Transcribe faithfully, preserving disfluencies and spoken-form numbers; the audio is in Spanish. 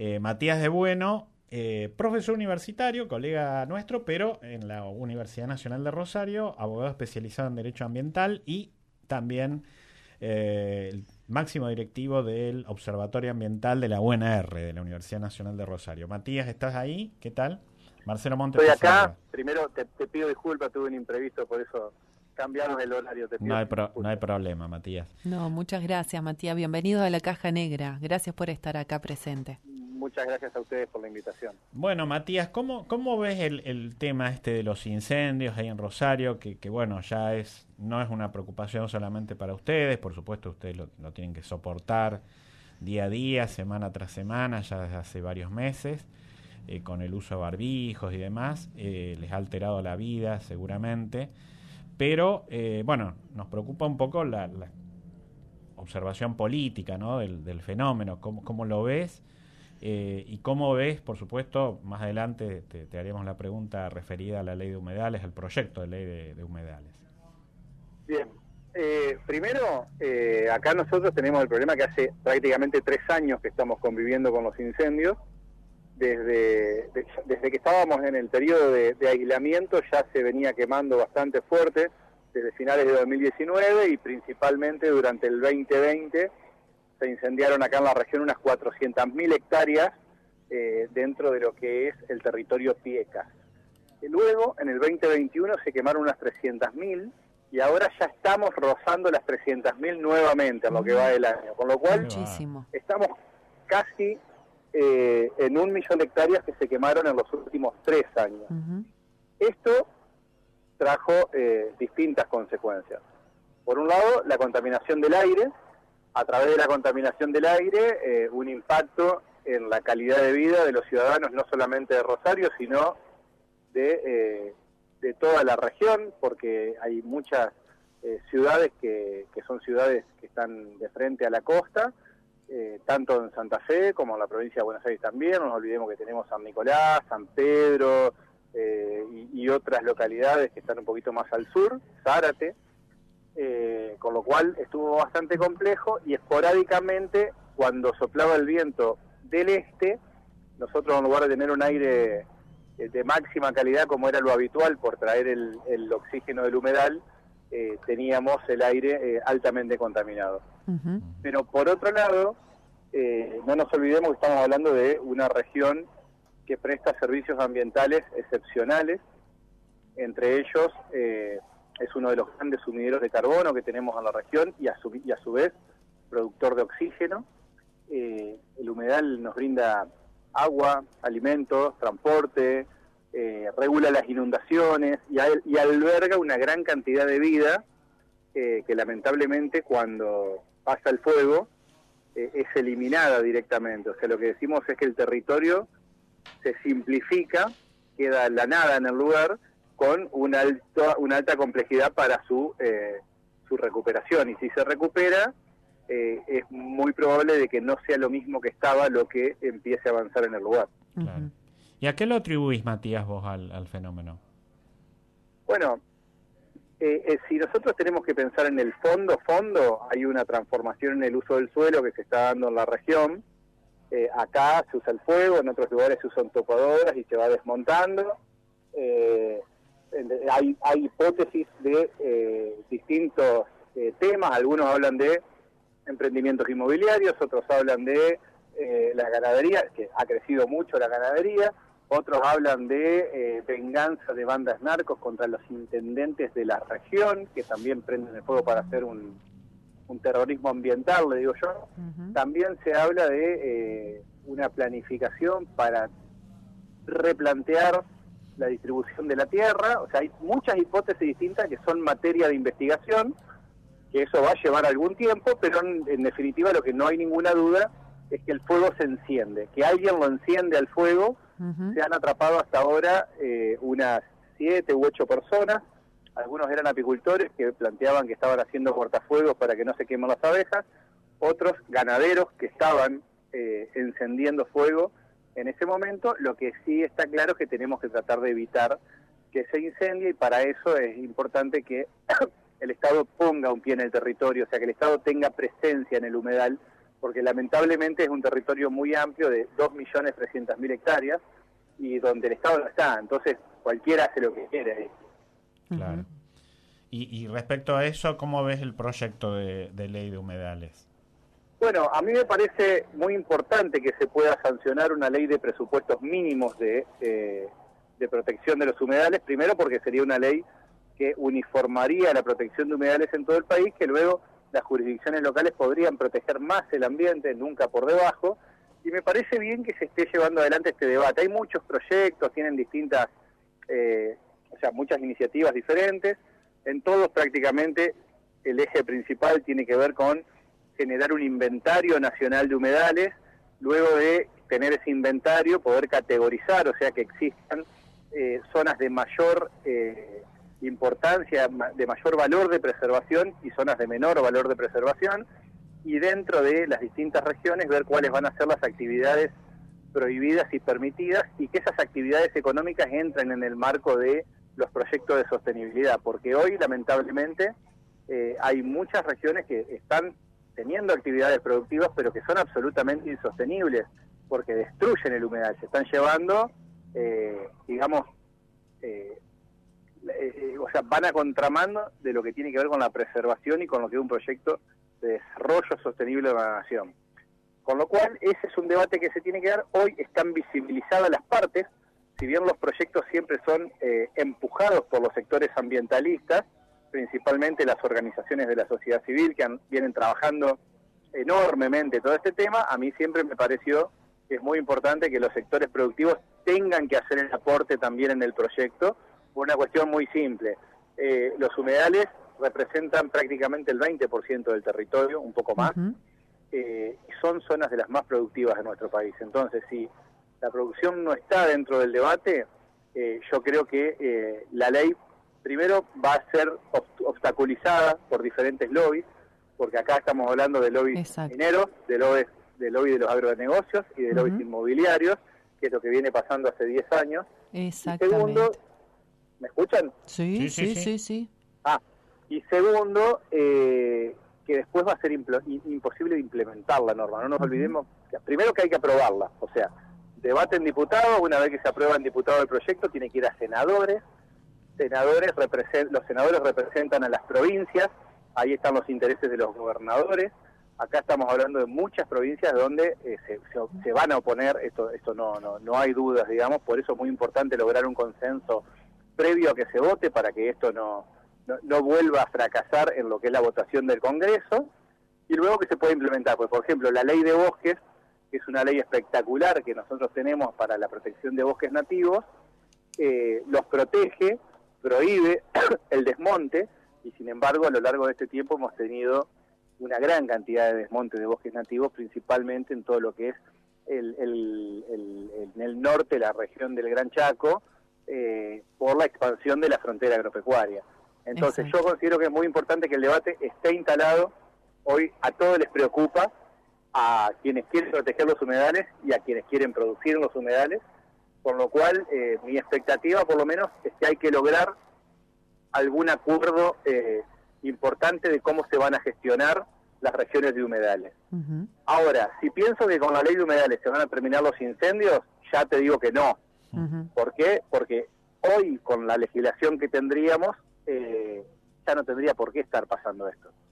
Eh, Matías de Bueno, eh, profesor universitario, colega nuestro, pero en la Universidad Nacional de Rosario, abogado especializado en Derecho Ambiental y también eh, el máximo directivo del Observatorio Ambiental de la U N R, de la Universidad Nacional de Rosario. Matías, ¿estás ahí? ¿Qué tal? Marcelo Montes. Estoy acá. Saluda. Primero te, te pido disculpas, tuve un imprevisto, por eso cambiaron el horario. Te pido no, hay pro, no hay problema, Matías. No, muchas gracias, Matías. Bienvenido a la Caja Negra. Gracias por estar acá presente. Muchas gracias a ustedes por la invitación. Bueno, Matías, ¿cómo, cómo ves el, el tema este de los incendios ahí en Rosario? Que, que bueno, ya es no es una preocupación solamente para ustedes, por supuesto ustedes lo, lo tienen que soportar día a día, semana tras semana, ya desde hace varios meses, eh, con el uso de barbijos y demás, eh, les ha alterado la vida seguramente, pero eh, bueno, nos preocupa un poco la, la observación política, ¿no? del, del fenómeno, ¿cómo, cómo lo ves? Eh, y cómo ves, por supuesto, más adelante te, te haremos la pregunta referida a la ley de humedales, al proyecto de ley de, de humedales. Bien, eh, primero, eh, acá nosotros tenemos el problema que hace prácticamente tres años que estamos conviviendo con los incendios. Desde, de, desde que estábamos en el periodo de, de aislamiento ya se venía quemando bastante fuerte, desde finales de dos mil diecinueve y principalmente durante el veinte veinte. Se incendiaron acá en la región unas cuatrocientas mil hectáreas eh, dentro de lo que es el territorio Piecas. Y luego, en el veinte veintiuno, se quemaron unas trescientas mil y ahora ya estamos rozando las trescientas mil nuevamente en lo que va del año. Con lo cual, Muchísimo. estamos casi eh, en un millón de hectáreas que se quemaron en los últimos tres años. Uh-huh. Esto trajo eh, distintas consecuencias. Por un lado, la contaminación del aire. A través de la contaminación del aire, eh, un impacto en la calidad de vida de los ciudadanos, no solamente de Rosario, sino de, eh, de toda la región, porque hay muchas eh, ciudades que, que son ciudades que están de frente a la costa, eh, tanto en Santa Fe como en la provincia de Buenos Aires también. No nos olvidemos que tenemos San Nicolás, San Pedro eh, y, y otras localidades que están un poquito más al sur, Zárate. Eh, con lo cual estuvo bastante complejo y esporádicamente cuando soplaba el viento del este, nosotros en lugar de tener un aire eh, de máxima calidad como era lo habitual por traer el, el oxígeno del humedal, eh, teníamos el aire eh, altamente contaminado. Uh-huh. Pero por otro lado, eh, no nos olvidemos que estamos hablando de una región que presta servicios ambientales excepcionales, entre ellos eh, es uno de los grandes sumideros de carbono que tenemos en la región y a su, y a su vez productor de oxígeno. Eh, el humedal nos brinda agua, alimentos, transporte, eh, regula las inundaciones y, al, y alberga una gran cantidad de vida eh, que lamentablemente cuando pasa el fuego eh, es eliminada directamente. O sea, lo que decimos es que el territorio se simplifica, queda la nada en el lugar, con una, alto, una alta complejidad para su eh, su recuperación. Y si se recupera, eh, es muy probable de que no sea lo mismo que estaba lo que empiece a avanzar en el lugar. Claro. ¿Y a qué lo atribuís, Matías, vos al, al fenómeno? Bueno, eh, eh, si nosotros tenemos que pensar en el fondo, fondo, hay una transformación en el uso del suelo que se está dando en la región. Eh, acá se usa el fuego, en otros lugares se usan topadoras y se va desmontando. Eh, Hay, hay hipótesis de eh, distintos eh, temas, algunos hablan de emprendimientos inmobiliarios, otros hablan de eh, la ganadería, que ha crecido mucho la ganadería, otros hablan de eh, venganza de bandas narcos contra los intendentes de la región, que también prenden el fuego para hacer un, un terrorismo ambiental, le digo yo. Uh-huh. También se habla de eh, una planificación para replantear la distribución de la tierra. O sea, hay muchas hipótesis distintas que son materia de investigación, que eso va a llevar algún tiempo, pero en, en definitiva lo que no hay ninguna duda es que el fuego se enciende, que alguien lo enciende al fuego. Uh-huh. Se han atrapado hasta ahora eh, unas siete u ocho personas, algunos eran apicultores que planteaban que estaban haciendo cortafuegos para que no se quemen las abejas, otros ganaderos que estaban eh, encendiendo fuego en ese momento. Lo que sí está claro es que tenemos que tratar de evitar que se incendie y para eso es importante que el Estado ponga un pie en el territorio, o sea, que el Estado tenga presencia en el humedal porque lamentablemente es un territorio muy amplio de dos millones trescientas mil hectáreas y donde el Estado no está, entonces cualquiera hace lo que quiere ahí. Claro. Y, y respecto a eso, ¿cómo ves el proyecto de, de ley de humedales? Bueno, a mí me parece muy importante que se pueda sancionar una ley de presupuestos mínimos de, eh, de protección de los humedales, primero porque sería una ley que uniformaría la protección de humedales en todo el país, que luego las jurisdicciones locales podrían proteger más el ambiente, nunca por debajo, y me parece bien que se esté llevando adelante este debate. Hay muchos proyectos, tienen distintas, eh, o sea, muchas iniciativas diferentes, en todos prácticamente el eje principal tiene que ver con generar un inventario nacional de humedales, luego de tener ese inventario, poder categorizar, o sea, que existan eh, zonas de mayor eh, importancia, de mayor valor de preservación y zonas de menor valor de preservación, y dentro de las distintas regiones ver cuáles van a ser las actividades prohibidas y permitidas, y que esas actividades económicas entren en el marco de los proyectos de sostenibilidad, porque hoy lamentablemente eh, hay muchas regiones que están teniendo actividades productivas pero que son absolutamente insostenibles porque destruyen el humedal, se están llevando eh, digamos eh, eh, o sea, van a contramano de lo que tiene que ver con la preservación y con lo que es un proyecto de desarrollo sostenible de la nación, con lo cual ese es un debate que se tiene que dar. Hoy están visibilizadas las partes, si bien los proyectos siempre son eh, empujados por los sectores ambientalistas, principalmente las organizaciones de la sociedad civil que han, vienen trabajando enormemente todo este tema, a mí siempre me pareció que es muy importante que los sectores productivos tengan que hacer el aporte también en el proyecto, por una cuestión muy simple. Eh, los humedales representan prácticamente el veinte por ciento del territorio, un poco más, uh-huh. eh, y son zonas de las más productivas de nuestro país. Entonces, si la producción no está dentro del debate, eh, yo creo que eh, la ley primero va a ser obstaculizada por diferentes lobbies, porque acá estamos hablando de lobbies mineros, de lobbies, de lobby de los agronegocios y de uh-huh. lobbies inmobiliarios, que es lo que viene pasando hace diez años. Exactamente. Y segundo, ¿me escuchan? Sí, sí, sí, sí. sí. Ah, y segundo, eh, que después va a ser impl- imposible de implementar la norma. No nos uh-huh. olvidemos, que primero que hay que aprobarla, o sea, debate en diputados, una vez que se aprueba en diputado el proyecto, tiene que ir a senadores, senadores represent- los senadores representan a las provincias, ahí están los intereses de los gobernadores, acá estamos hablando de muchas provincias donde eh, se, se, se van a oponer, esto esto no, no, no hay dudas, digamos, por eso es muy importante lograr un consenso previo a que se vote para que esto no, no, no vuelva a fracasar en lo que es la votación del Congreso, y luego que se pueda implementar, pues por ejemplo la ley de bosques, que es una ley espectacular que nosotros tenemos para la protección de bosques nativos, eh, los protege, prohíbe el desmonte, y sin embargo a lo largo de este tiempo hemos tenido una gran cantidad de desmonte de bosques nativos, principalmente en todo lo que es el, el, el, el, en el norte, la región del Gran Chaco, eh, por la expansión de la frontera agropecuaria. Entonces Exacto. yo considero que es muy importante que el debate esté instalado. Hoy a todos les preocupa, a quienes quieren proteger los humedales y a quienes quieren producir los humedales, con lo cual eh, mi expectativa por lo menos es que hay que lograr algún acuerdo eh, importante de cómo se van a gestionar las regiones de humedales. Uh-huh. Ahora, si pienso que con la ley de humedales se van a terminar los incendios, ya te digo que no. Uh-huh. ¿Por qué? Porque hoy con la legislación que tendríamos, eh, ya no tendría por qué estar pasando esto.